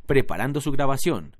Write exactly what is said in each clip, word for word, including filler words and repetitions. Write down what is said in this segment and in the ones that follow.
preparando su grabación.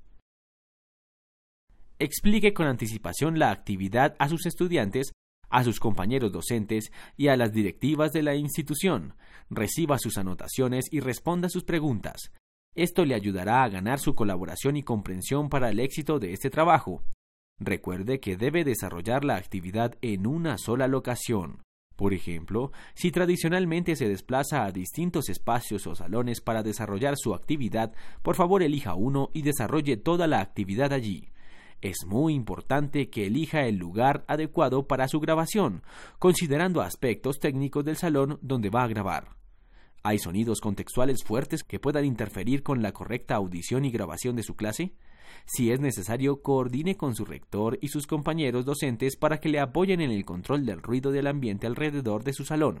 Explique con anticipación la actividad a sus estudiantes, a sus compañeros docentes y a las directivas de la institución. Reciba sus anotaciones y responda sus preguntas. Esto le ayudará a ganar su colaboración y comprensión para el éxito de este trabajo. Recuerde que debe desarrollar la actividad en una sola locación. Por ejemplo, si tradicionalmente se desplaza a distintos espacios o salones para desarrollar su actividad, por favor elija uno y desarrolle toda la actividad allí. Es muy importante que elija el lugar adecuado para su grabación, considerando aspectos técnicos del salón donde va a grabar. ¿Hay sonidos contextuales fuertes que puedan interferir con la correcta audición y grabación de su clase? Si es necesario, coordine con su rector y sus compañeros docentes para que le apoyen en el control del ruido del ambiente alrededor de su salón.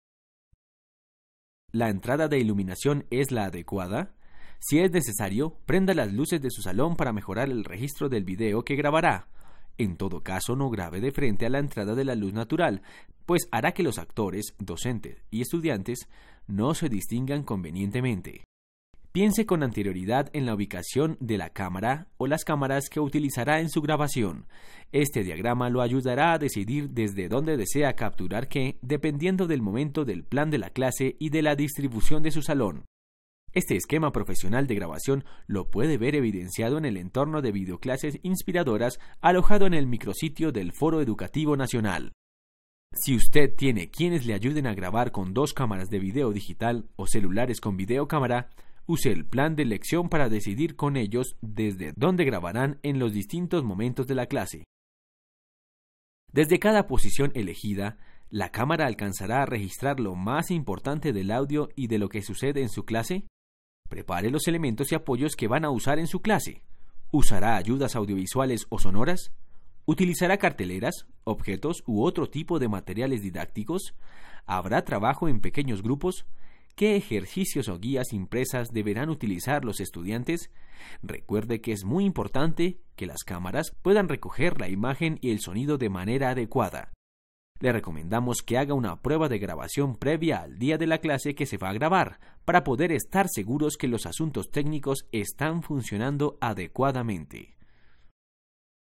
¿La entrada de iluminación es la adecuada? Si es necesario, prenda las luces de su salón para mejorar el registro del video que grabará. En todo caso, no grabe de frente a la entrada de la luz natural, pues hará que los actores, docentes y estudiantes no se distingan convenientemente. Piense con anterioridad en la ubicación de la cámara o las cámaras que utilizará en su grabación. Este diagrama lo ayudará a decidir desde dónde desea capturar qué, dependiendo del momento del plan de la clase y de la distribución de su salón. Este esquema profesional de grabación lo puede ver evidenciado en el entorno de videoclases inspiradoras alojado en el micrositio del Foro Educativo Nacional. Si usted tiene quienes le ayuden a grabar con dos cámaras de video digital o celulares con videocámara, use el plan de lección para decidir con ellos desde dónde grabarán en los distintos momentos de la clase. Desde cada posición elegida, ¿la cámara alcanzará a registrar lo más importante del audio y de lo que sucede en su clase? Prepare los elementos y apoyos que van a usar en su clase. ¿Usará ayudas audiovisuales o sonoras? ¿Utilizará carteleras, objetos u otro tipo de materiales didácticos? ¿Habrá trabajo en pequeños grupos? ¿Qué ejercicios o guías impresas deberán utilizar los estudiantes? Recuerde que es muy importante que las cámaras puedan recoger la imagen y el sonido de manera adecuada. Le recomendamos que haga una prueba de grabación previa al día de la clase que se va a grabar, para poder estar seguros que los asuntos técnicos están funcionando adecuadamente.